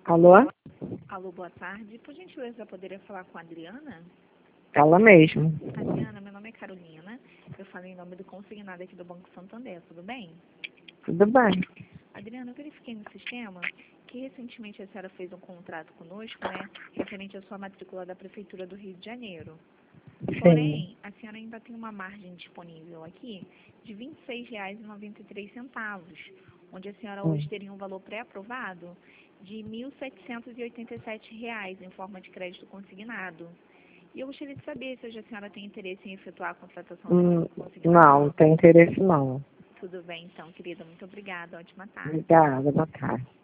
Alô? Alô, boa tarde. Por gentileza, eu poderia falar com a Adriana? Ela mesmo. Adriana, meu nome é Carolina. Eu falo em nome do consignado aqui do Banco Santander, tudo bem? Tudo bem. Adriana, eu verifiquei no sistema que recentemente a senhora fez um contrato conosco, né, referente à sua matrícula da Prefeitura do Rio de Janeiro. Sim. Porém, a senhora ainda tem uma margem disponível aqui de R$ 26,93, onde a senhora hoje teria um valor pré-aprovado de R$ 1.787 em forma de crédito consignado. E eu gostaria de saber se hoje a senhora tem interesse em efetuar a contratação do consignado. Não tem interesse não. Tudo bem, então, querida. Muito obrigada. Ótima tarde. Obrigada, boa tarde.